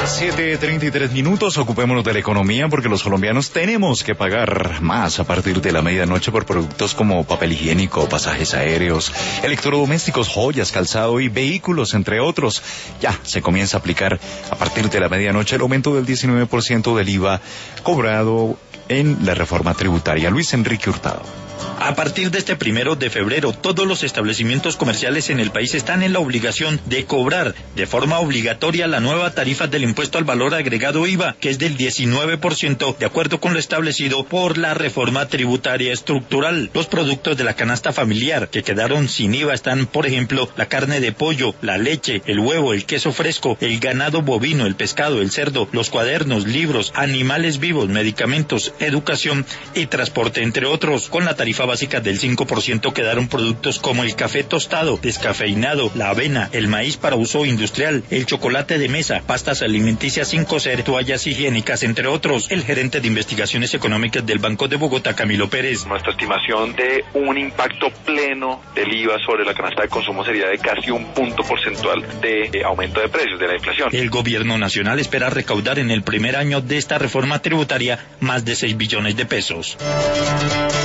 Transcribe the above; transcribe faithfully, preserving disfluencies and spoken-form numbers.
siete treinta y tres minutos, ocupémonos de la economía porque los colombianos tenemos que pagar más a partir de la medianoche por productos como papel higiénico, pasajes aéreos, electrodomésticos, joyas, calzado y vehículos, entre otros. Ya se comienza a aplicar a partir de la medianoche el aumento del diecinueve por ciento del I V A cobrado en la reforma tributaria. Luis Enrique Hurtado. A partir de este primero de febrero, todos los establecimientos comerciales en el país están en la obligación de cobrar de forma obligatoria la nueva tarifa del impuesto al valor agregado I V A, que es del diecinueve por ciento, de acuerdo con lo establecido por la reforma tributaria estructural. Los productos de la canasta familiar que quedaron sin I V A están, por ejemplo, la carne de pollo, la leche, el huevo, el queso fresco, el ganado bovino, el pescado, el cerdo, los cuadernos, libros, animales vivos, medicamentos, educación y transporte, entre otros. Con la tarifa básica del cinco por ciento quedaron productos como el café tostado, descafeinado, la avena, el maíz para uso industrial, el chocolate de mesa, pastas alimenticias sin cocer, toallas higiénicas, entre otros. El gerente de investigaciones económicas del Banco de Bogotá, Camilo Pérez. Nuestra estimación de un impacto pleno del I V A sobre la canasta de consumo sería de casi un punto porcentual de, de aumento de precios, de la inflación. El gobierno nacional espera recaudar en el primer año de esta reforma tributaria más de seis billones de pesos.